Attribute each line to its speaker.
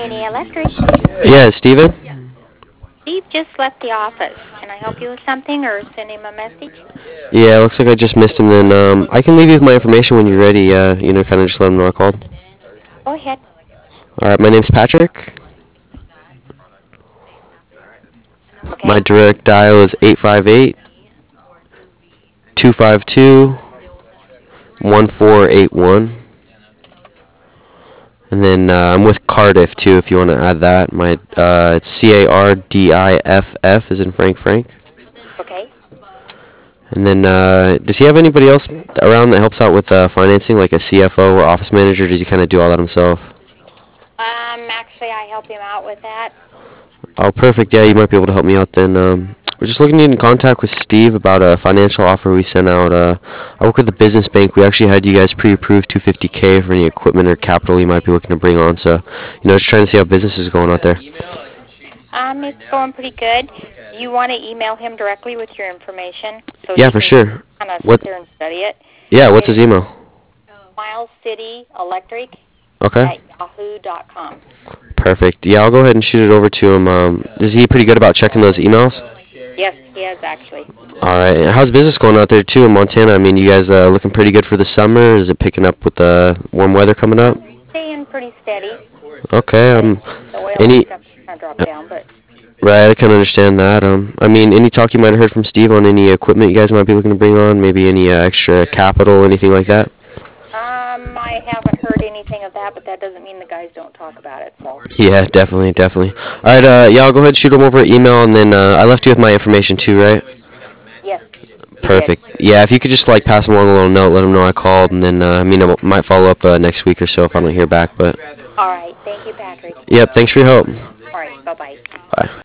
Speaker 1: A&E Electric.
Speaker 2: Yeah, Steven?
Speaker 1: Steve just left the office. Can I help you with something or send him a message?
Speaker 2: Yeah, looks like I just missed him. Then I can leave you with my information when you're ready. Kind of just let him know I called.
Speaker 1: Go ahead.
Speaker 2: All right, my name's Patrick. My
Speaker 1: Okay.
Speaker 2: direct dial is 858-252-1481. And then I'm with Cardiff too, if you want to add that. My it's CARDIFF, is in Frank.
Speaker 1: Okay.
Speaker 2: And then does he have anybody else around that helps out with financing, like a CFO or office manager? Does he kind of do all that himself?
Speaker 1: Actually, I help him out with that.
Speaker 2: Oh, perfect. Yeah, you might be able to help me out then. We're just looking to get in contact with Steve about a financial offer we sent out. I work with the business bank. We actually had you guys pre-approved 250K for any equipment or capital you might be looking to bring on. So, just trying to see how business is going out there.
Speaker 1: It's going pretty good. You want to email him directly with your information so
Speaker 2: Yeah,
Speaker 1: he
Speaker 2: for
Speaker 1: can
Speaker 2: sure.
Speaker 1: kind of
Speaker 2: What?
Speaker 1: sit there and study it?
Speaker 2: Yeah, what's
Speaker 1: It's
Speaker 2: his email? Okay.
Speaker 1: smilescityelectric@yahoo.com.
Speaker 2: Perfect. Yeah, I'll go ahead and shoot it over to him. Is he pretty good about checking those emails?
Speaker 1: Yes, he is actually.
Speaker 2: All right. And how's business going out there too in Montana? I mean, you guys looking pretty good for the summer? Is it picking up with the warm weather coming up?
Speaker 1: Staying pretty steady.
Speaker 2: Okay.
Speaker 1: The oil
Speaker 2: Any
Speaker 1: kind of dropped down, but
Speaker 2: Right, I can understand that. I mean, any talk you might have heard from Steve on any equipment you guys might be looking to bring on? Maybe any extra capital, anything like that?
Speaker 1: I haven't heard anything of that, but that doesn't mean the guys don't talk about it. So.
Speaker 2: Yeah, definitely. All right. Yeah, I'll go ahead and shoot him over email, and then I left you with my information too, right?
Speaker 1: Yes.
Speaker 2: Perfect. Yeah, if you could just pass him along a little note, let him know I called, and then I might follow up next week or so if I don't hear back. But
Speaker 1: All right. Thank you, Patrick.
Speaker 2: yep, thanks for your help.
Speaker 1: All right. Bye-bye.
Speaker 2: Bye.